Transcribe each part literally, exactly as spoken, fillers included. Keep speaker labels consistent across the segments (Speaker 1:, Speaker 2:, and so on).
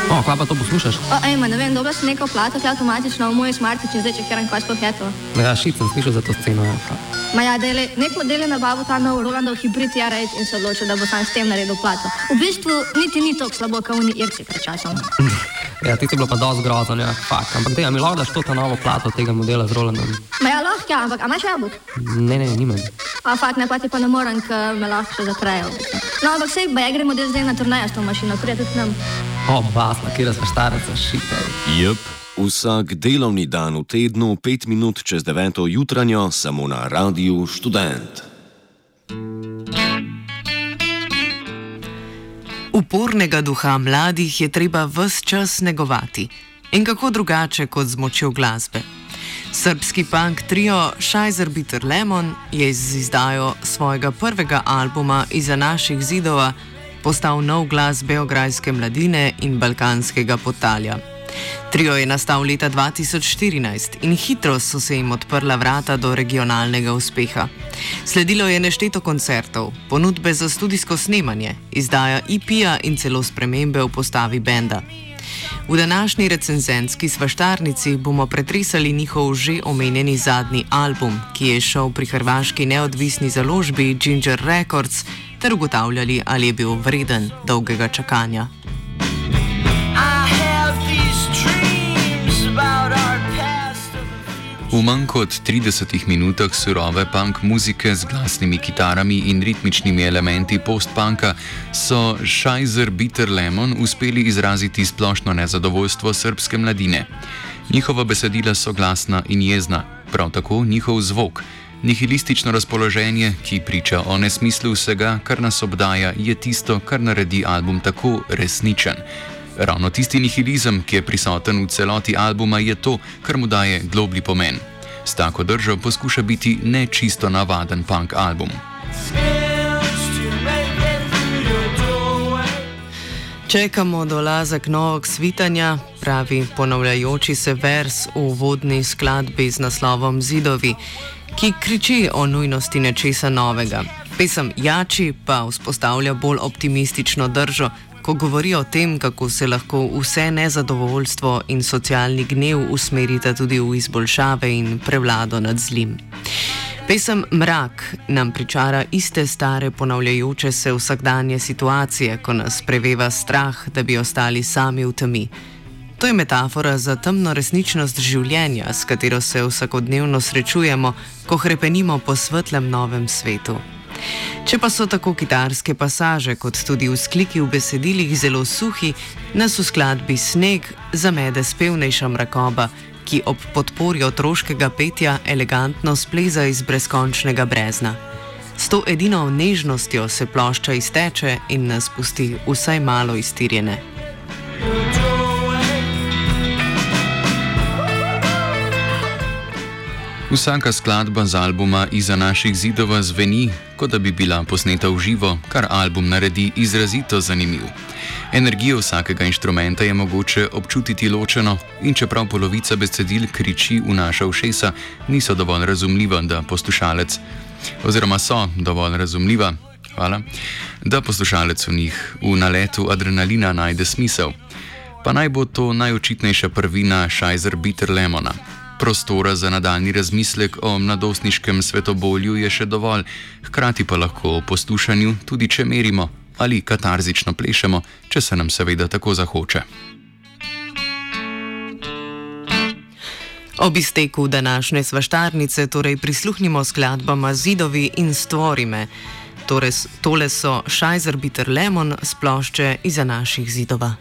Speaker 1: O, kva pa to poslušaš?
Speaker 2: O, ejma, ne vem, dobila si neko plato, ki je avtomatično v moj smartič in zdaj čekiram, kaj sploh je to.
Speaker 1: Ja, šit sem slišal za to sceno. Ja.
Speaker 2: Ma ja, dele, nek model je nabavil ta nov Rolandov hibrid R osem in se odločil, da bo sam s tem naredil plato. V bistvu niti ni toliko slabo, kot oni Irci pred časom.
Speaker 1: Ja, ti si bilo pa dosti grozno, ja, fakt. Ampak dej, a mi lahko daš to ta novo plato tega modela z Rolandom?
Speaker 2: Ma ja, lahko, ja, ampak a imaš jabolk?
Speaker 1: Ne, ne, nimam.
Speaker 2: A fakt, ne, pa ti pa ne morem, ker me lahko še zaprejo. No, ampak sej, ba ja gre model zdaj na turnejo s to mašino, prije tudi nam.
Speaker 1: O, basla, kjera sva štareca, šit, ej.
Speaker 3: Jep, vsak delovni dan v tednu, pet minut čez deveto jutranjo, samo na Radiu Študent.
Speaker 4: Upornega duha mladih je treba ves čas negovati. In kako drugače kot z močjo glasbe. Srbski punk trio Scheißer Bitter Lemon je z izdajo svojega prvega albuma Iza naših zidova postal nov glas beograjske mladine in balkanskega potalja. Trio je nastal leta dva tisoč štirinajst in hitro so se jim odprla vrata do regionalnega uspeha. Sledilo je nešteto koncertov, ponudbe za studijsko snemanje, izdaja E P-ja in celo spremembe v postavi benda. V današnji recenzentski svaštarnici bomo pretresali njihov že omenjeni zadnji album, ki je šel pri hrvaški neodvisni založbi Ginger Records, ter ugotavljali, ali je bil vreden dolgega čakanja.
Speaker 5: V manj kot tridesetih minutah surove punk muzike z glasnimi kitarami in ritmičnimi elementi post-punka so Scheißer Bitter Lemon uspeli izraziti splošno nezadovoljstvo srbske mladine. Njihova besedila so glasna in jezna, prav tako njihov zvok. Nihilistično razpoloženje, ki priča o nesmislu vsega, kar nas obdaja, je tisto, kar naredi album tako resničen. Ravno tisti nihilizem, ki je prisoten v celoti albuma, je to, kar mu daje globlji pomen. S tako držo poskuša biti ne čisto navaden punk album.
Speaker 4: Čekamo dolazek novog svitanja, pravi ponavljajoči se vers v uvodni skladbi z naslovom Zidovi, ki kriči o nujnosti nečesa novega. Pesem Jači pa vzpostavlja bolj optimistično držo, ko govori o tem, kako se lahko vse nezadovoljstvo in socialni gnev usmerita tudi v izboljšave in prevlado nad zlim. Pesem Mrak nam pričara iste stare ponavljajoče se vsakdanje situacije, ko nas preveva strah, da bi ostali sami v temi. To je metafora za temno resničnost življenja, s katero se vsakodnevno srečujemo, ko hrepenimo po svetlem novem svetu. Če pa so tako kitarske pasaže kot tudi vzkliki v besedilih zelo suhi, nas v skladbi Sneg zamede spevnejša mrakoba, ki ob podpori otroškega petja elegantno spleza iz brezkončnega brezna. S to edino nežnostjo se plošča izteče in nas pusti vsaj malo iztirjene.
Speaker 5: Vsaka skladba z albuma Iza naših zidova zveni, kot da bi bila posneta v živo, kar album naredi izrazito zanimiv. Energijo vsakega inštrumenta je mogoče občutiti ločeno in čeprav polovica besedil kriči v naša ušesa, niso dovolj razumljiva, da poslušalec, oziroma so dovolj razumljiva, hvala, da poslušalec v njih v naletu adrenalina najde smisel. Pa naj bo to najočitnejša prvina Scheißer Bitter Lemona. Prostora za nadaljni razmislek o mladostniškem svetobolju je še dovolj, hkrati pa lahko o poslušanju, tudi če merimo ali katarzično plešemo, če se nam seveda tako zahoče.
Speaker 4: Ob izteku današnje svaštarnice torej prisluhnimo skladbama Zidovi in Stvori me. Torej, tole so Scheißer Bitter Lemon s plošče Iza naših zidova.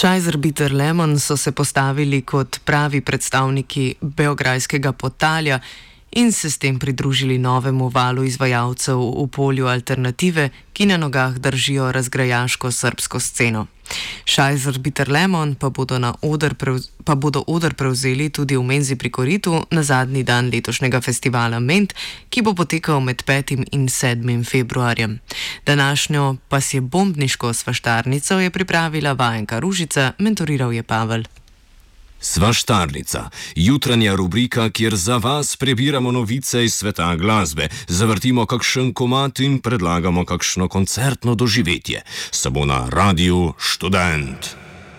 Speaker 4: Scheiser Bitter Lemon so se postavili kot pravi predstavniki beograjskega potalja in se s tem pridružili novemu valu izvajalcev v polju alternative, ki na nogah držijo razgrajaško srbsko sceno. Scheiser Bitter Lemon pa bodo, na oder prevz, pa bodo oder prevzeli tudi v Menzi pri Koritu na zadnji dan letošnjega festivala Ment, ki bo potekal med petim in sedmim februarjem. Današnjo pasje bombniško svaštarnico je pripravila vajenka Ružica, mentoriral je Pavel.
Speaker 3: Svaštarnica, jutranja rubrika, kjer za vas prebiramo novice iz sveta glasbe, zavrtimo kakšen komad in predlagamo kakšno koncertno doživetje. Samo na Radiu Študent.